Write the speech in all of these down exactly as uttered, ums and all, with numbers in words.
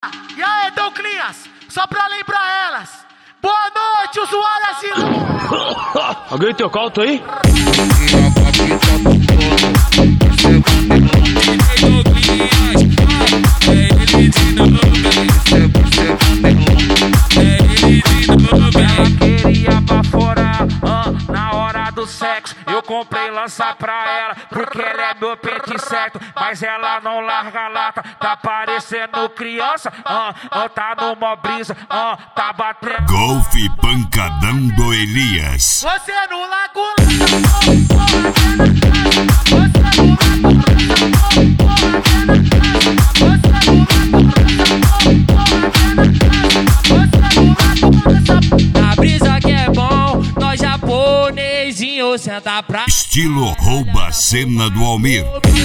E aí, Douglinhas, só pra lembrar elas. Boa noite, usuárias e... Alguém tem o caldo aí? Ela queria baforar uh, na hora do sexo. Eu comprei lança pra ela, porque ela é meu pente certo. Mas ela não larga a lata, tá parecendo criança. Uh, uh, tá numa brisa, uh, tá batendo. Golfe pancadão do Elias. Você no lago, você na brisa que é bom, nós japonesinho senta pra... Estilo rouba a cena do Almir.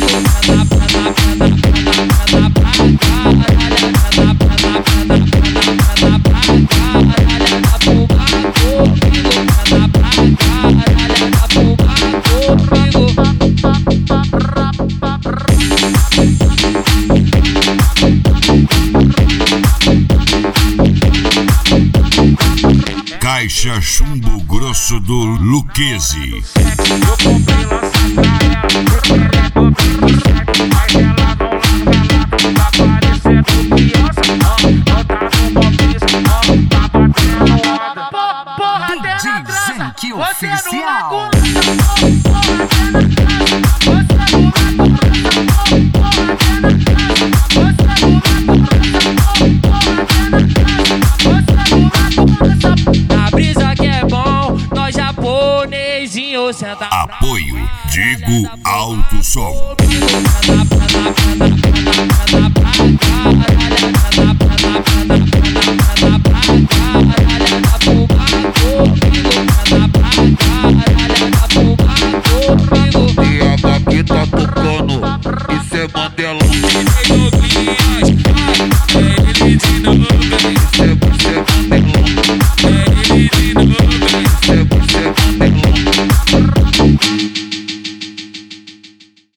Caixa chumbo grosso do Luquezzi. eu comprei lança pra ela, porque ela é meu pente certo. Mas ela não larga a lata, tá parecendo criança. Uh, uh, tá numa brisa, uh, tá batendo onda. Porra, tem na trança, você no lago. Na brisa que é bom, nós japonesinho senta pra... Apoio Digo Alto Som. E a daqui tá tocando, isso é Mandela. Douglinhas, é ele de novo. Isso é